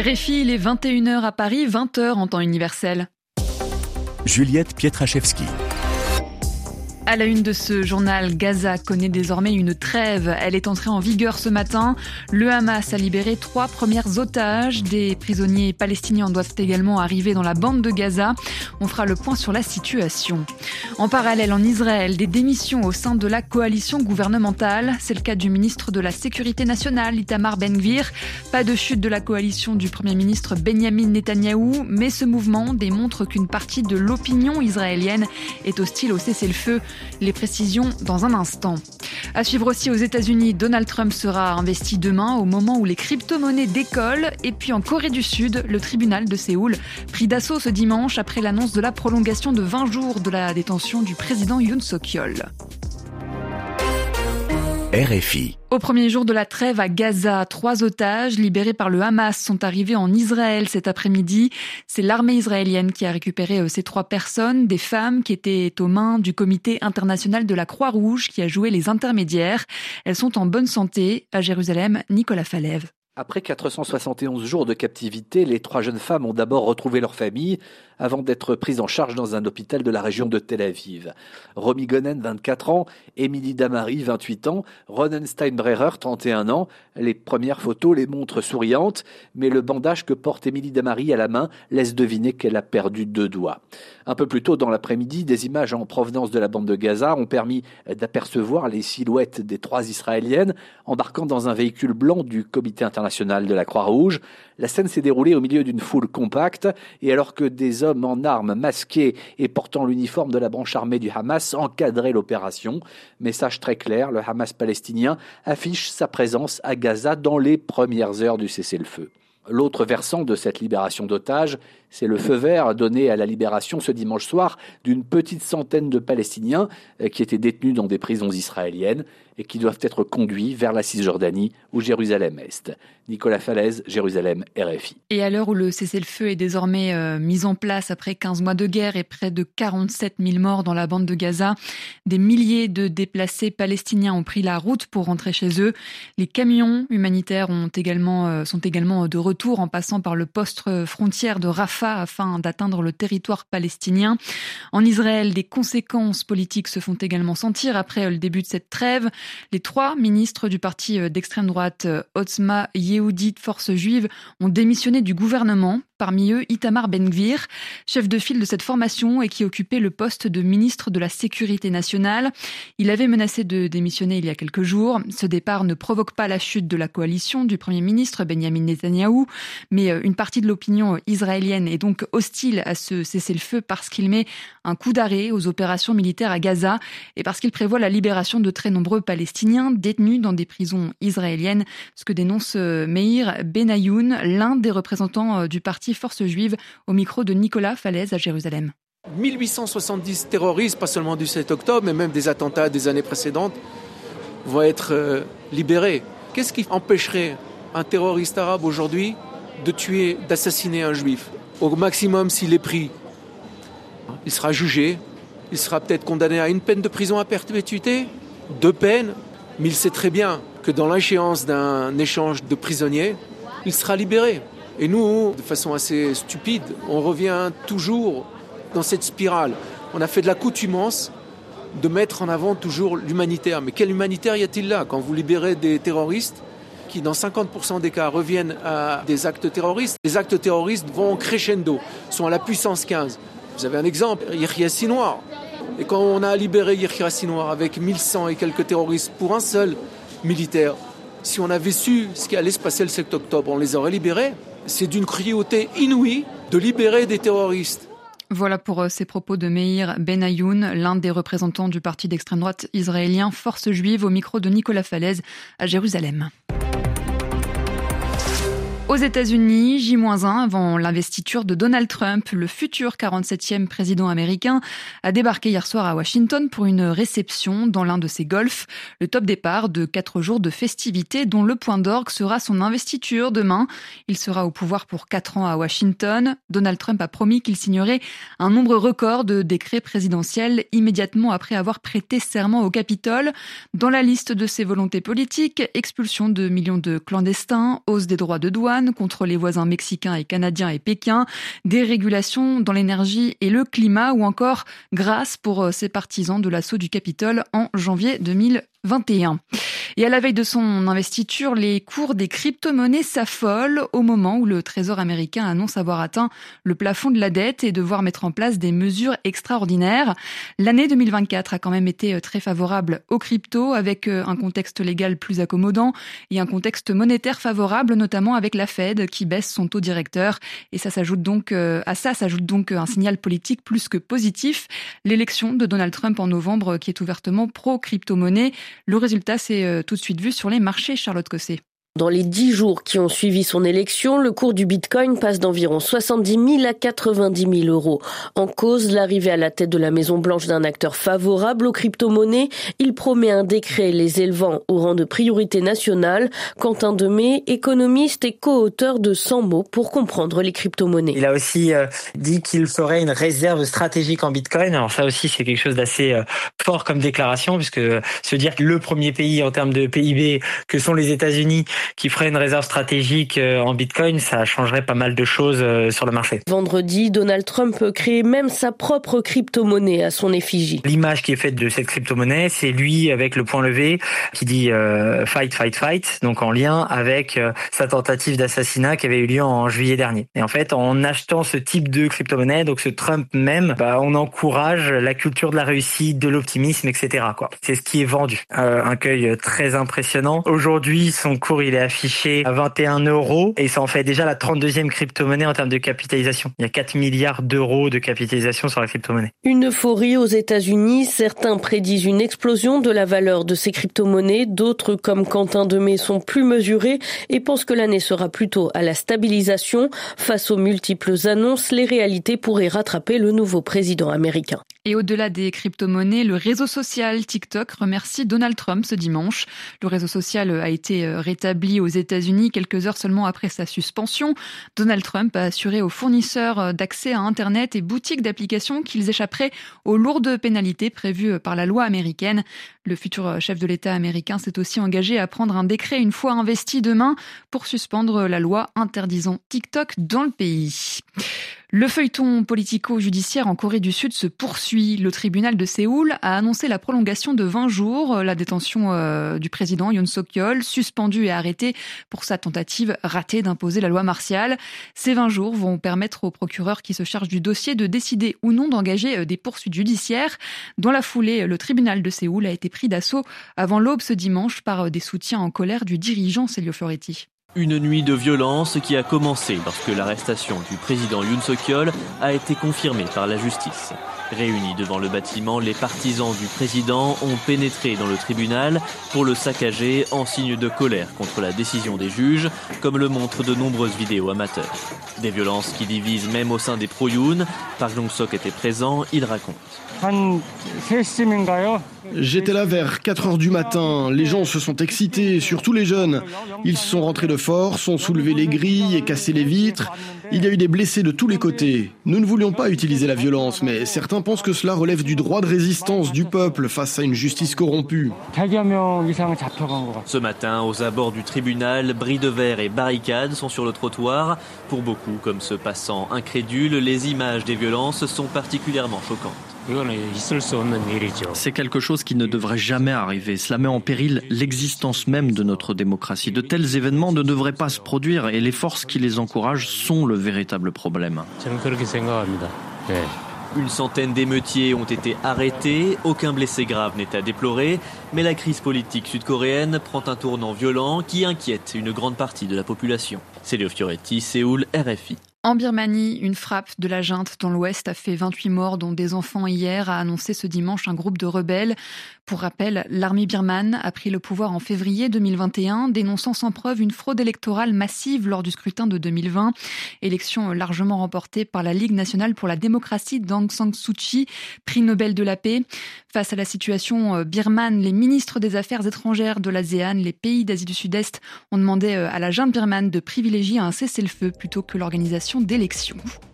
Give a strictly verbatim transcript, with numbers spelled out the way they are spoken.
R F I, il est vingt et une heures à Paris, vingt heures en temps universel. Juliette Pietraszewski. À la une de ce journal, Gaza connaît désormais une trêve. Elle est entrée en vigueur ce matin. Le Hamas a libéré trois premières otages. Des prisonniers palestiniens doivent également arriver dans la bande de Gaza. On fera le point sur la situation. En parallèle, en Israël, des démissions au sein de la coalition gouvernementale. C'est le cas du ministre de la Sécurité nationale, Itamar Ben-Gvir. Pas de chute de la coalition du Premier ministre Benyamin Netanyahou, mais ce mouvement démontre qu'une partie de l'opinion israélienne est hostile au cessez-le-feu. Les précisions dans un instant. À suivre aussi aux États-Unis, Donald Trump sera investi demain au moment où les crypto-monnaies décollent. Et puis en Corée du Sud, le tribunal de Séoul pris d'assaut ce dimanche après l'annonce de la prolongation de vingt jours de la détention du président Yoon Suk-yeol. R F I. Au premier jour de la trêve à Gaza, trois otages libérés par le Hamas sont arrivés en Israël cet après-midi. C'est l'armée israélienne qui a récupéré ces trois personnes, des femmes qui étaient aux mains du comité international de la Croix-Rouge qui a joué les intermédiaires. Elles sont en bonne santé. À Jérusalem, Nicolas Falev. Après quatre cent soixante et onze jours de captivité, les trois jeunes femmes ont d'abord retrouvé leur famille avant d'être prises en charge dans un hôpital de la région de Tel Aviv. Romy Gonen, vingt-quatre ans, Émilie Damari, vingt-huit ans, Ronen Steinbrecher, trente et un ans. Les premières photos les montrent souriantes, mais le bandage que porte Émilie Damari à la main laisse deviner qu'elle a perdu deux doigts. Un peu plus tôt dans l'après-midi, des images en provenance de la bande de Gaza ont permis d'apercevoir les silhouettes des trois Israéliennes embarquant dans un véhicule blanc du comité international de la Croix-Rouge. La scène s'est déroulée au milieu d'une foule compacte et alors que des hommes en armes masqués et portant l'uniforme de la branche armée du Hamas encadraient l'opération. Message très clair, le Hamas palestinien affiche sa présence à Gaza dans les premières heures du cessez-le-feu. L'autre versant de cette libération d'otages, c'est le feu vert donné à la libération ce dimanche soir d'une petite centaine de Palestiniens qui étaient détenus dans des prisons israéliennes et qui doivent être conduits vers la Cisjordanie ou Jérusalem-Est. Nicolas Falaise, Jérusalem, R F I. Et à l'heure où le cessez-le-feu est désormais euh, mis en place après quinze mois de guerre et près de quarante-sept mille morts dans la bande de Gaza, des milliers de déplacés palestiniens ont pris la route pour rentrer chez eux. Les camions humanitaires ont également, euh, sont également de retour en passant par le poste frontière de Rafah afin d'atteindre le territoire palestinien. En Israël, des conséquences politiques se font également sentir après le début de cette trêve. Les trois ministres du parti d'extrême droite Otzma Yehudit Force Juive ont démissionné du gouvernement. Parmi eux, Itamar Ben-Gvir, chef de file de cette formation et qui occupait le poste de ministre de la Sécurité nationale. Il avait menacé de démissionner il y a quelques jours. Ce départ ne provoque pas la chute de la coalition du Premier ministre Benyamin Netanyahou, mais une partie de l'opinion israélienne est donc hostile à ce cessez-le-feu parce qu'il met un coup d'arrêt aux opérations militaires à Gaza et parce qu'il prévoit la libération de très nombreux Palestiniens détenus dans des prisons israéliennes, ce que dénonce Meir Benayoun, l'un des représentants du parti Force Juive, au micro de Nicolas Falaise à Jérusalem. mille huit cent soixante-dix terroristes, pas seulement du sept octobre, mais même des attentats des années précédentes, vont être euh, libérés. Qu'est-ce qui empêcherait un terroriste arabe aujourd'hui de tuer, d'assassiner un juif ? Au maximum, s'il est pris, il sera jugé, il sera peut-être condamné à une peine de prison à perpétuité, deux peines, mais il sait très bien que dans l'échéance d'un échange de prisonniers, il sera libéré. Et nous, de façon assez stupide, on revient toujours dans cette spirale. On a fait de l'accoutumance de mettre en avant toujours l'humanitaire. Mais quel humanitaire y a-t-il là ? Quand vous libérez des terroristes qui, dans cinquante pour cent des cas, reviennent à des actes terroristes, les actes terroristes vont crescendo, sont à la puissance quinze. Vous avez un exemple, Yahya Sinwar. Et quand on a libéré Yahya Sinwar avec mille cent et quelques terroristes pour un seul militaire, si on avait su ce qui allait se passer le sept octobre, on les aurait libérés. C'est d'une cruauté inouïe de libérer des terroristes. Voilà pour ces propos de Meir Benayoun, l'un des représentants du parti d'extrême droite israélien Force Juive, au micro de Nicolas Falaise à Jérusalem. Aux États-Unis, J moins un avant l'investiture de Donald Trump, le futur quarante-septième président américain a débarqué hier soir à Washington pour une réception dans l'un de ses golfs. Le top départ de quatre jours de festivités dont le point d'orgue sera son investiture demain. Il sera au pouvoir pour quatre ans à Washington. Donald Trump a promis qu'il signerait un nombre record de décrets présidentiels immédiatement après avoir prêté serment au Capitole. Dans la liste de ses volontés politiques, expulsion de millions de clandestins, hausse des droits de douane, douane contre les voisins mexicains et canadiens et Pékin, des régulations dans l'énergie et le climat ou encore grâce pour ses partisans de l'assaut du Capitole en janvier deux mille vingt et un. Et à la veille de son investiture, les cours des crypto-monnaies s'affolent au moment où le Trésor américain annonce avoir atteint le plafond de la dette et devoir mettre en place des mesures extraordinaires. L'année deux mille vingt-quatre a quand même été très favorable aux cryptos avec un contexte légal plus accommodant et un contexte monétaire favorable, notamment avec la Fed qui baisse son taux directeur. Et ça s'ajoute donc, à ça s'ajoute donc un signal politique plus que positif. L'élection de Donald Trump en novembre qui est ouvertement pro-crypto-monnaie. Le résultat, c'est tout de suite vu sur les marchés, Charlotte Cosset. Dans les dix jours qui ont suivi son élection, le cours du Bitcoin passe d'environ soixante-dix mille à quatre-vingt-dix mille euros. En cause, l'arrivée à la tête de la Maison-Blanche d'un acteur favorable aux crypto-monnaies. Il promet un décret les élevant au rang de priorité nationale. Quentin Demey, économiste et co-auteur de cent mots pour comprendre les crypto-monnaies. Il a aussi euh, dit qu'il ferait une réserve stratégique en Bitcoin. Alors ça aussi, c'est quelque chose d'assez euh, fort comme déclaration, puisque euh, se dire que le premier pays en termes de P I B que sont les États-Unis qui ferait une réserve stratégique en Bitcoin, ça changerait pas mal de choses sur le marché. Vendredi, Donald Trump crée même sa propre crypto-monnaie à son effigie. L'image qui est faite de cette crypto-monnaie, c'est lui avec le point levé qui dit euh, fight, fight, fight, donc en lien avec euh, sa tentative d'assassinat qui avait eu lieu en juillet dernier. Et en fait, en achetant ce type de crypto-monnaie, donc ce Trump même, bah, on encourage la culture de la réussite, de l'optimisme, et cetera, quoi. C'est ce qui est vendu. Euh, un cueil très impressionnant. Aujourd'hui, son cours, il est affiché à vingt et un euros et ça en fait déjà la trente-deuxième crypto-monnaie en termes de capitalisation. Il y a quatre milliards d'euros de capitalisation sur la crypto-monnaie. Une euphorie aux États-Unis. Certains prédisent une explosion de la valeur de ces crypto-monnaies. D'autres, comme Quentin Demey, sont plus mesurés et pensent que l'année sera plutôt à la stabilisation. Face aux multiples annonces, les réalités pourraient rattraper le nouveau président américain. Et au-delà des crypto-monnaies, le réseau social TikTok remercie Donald Trump ce dimanche. Le réseau social a été rétabli aux États-Unis quelques heures seulement après sa suspension. Donald Trump a assuré aux fournisseurs d'accès à Internet et boutiques d'applications qu'ils échapperaient aux lourdes pénalités prévues par la loi américaine. Le futur chef de l'État américain s'est aussi engagé à prendre un décret une fois investi demain pour suspendre la loi interdisant TikTok dans le pays. Le feuilleton politico-judiciaire en Corée du Sud se poursuit. Le tribunal de Séoul a annoncé la prolongation de vingt jours, la détention euh, du président Yoon Suk-yeol, suspendu et arrêté pour sa tentative ratée d'imposer la loi martiale. Ces vingt jours vont permettre au procureur qui se charge du dossier de décider ou non d'engager des poursuites judiciaires. Dans la foulée, le tribunal de Séoul a été pris d'assaut avant l'aube ce dimanche par des soutiens en colère du dirigeant Celio Fioretti. Une nuit de violence qui a commencé lorsque l'arrestation du président Yoon Suk-yeol a été confirmée par la justice. Réunis devant le bâtiment, les partisans du président ont pénétré dans le tribunal pour le saccager en signe de colère contre la décision des juges, comme le montrent de nombreuses vidéos amateurs. Des violences qui divisent même au sein des pro-Yoon. Park Jong-sok était présent, il raconte. J'étais là vers quatre heures du matin. Les gens se sont excités, surtout les jeunes. Ils sont rentrés de force, ont soulevé les grilles et cassé les vitres. Il y a eu des blessés de tous les côtés. Nous ne voulions pas utiliser la violence, mais certains pensent que cela relève du droit de résistance du peuple face à une justice corrompue. Ce matin, aux abords du tribunal, bris de verre et barricades sont sur le trottoir. Pour beaucoup, comme ce passant incrédule, les images des violences sont particulièrement choquantes. C'est quelque chose qui ne devrait jamais arriver. Cela met en péril l'existence même de notre démocratie. De tels événements ne devraient pas se produire et les forces qui les encouragent sont le véritable problème. Une centaine d'émeutiers ont été arrêtés, aucun blessé grave n'est à déplorer, mais la crise politique sud-coréenne prend un tournant violent qui inquiète une grande partie de la population. Celio Fioretti, Séoul, R F I. En Birmanie, une frappe de la junte dans l'ouest a fait vingt-huit morts, dont des enfants hier, a annoncé ce dimanche un groupe de rebelles. Pour rappel, l'armée birmane a pris le pouvoir en février deux mille vingt et un, dénonçant sans preuve une fraude électorale massive lors du scrutin de deux mille vingt. Élection largement remportée par la Ligue nationale pour la démocratie d'Aung San Suu Kyi, prix Nobel de la paix. Face à la situation birmane, les ministres des Affaires étrangères de l'ASEAN, les pays d'Asie du Sud-Est, ont demandé à la junte birmane de privilégier un cessez-le-feu plutôt que l'organisation d'élections.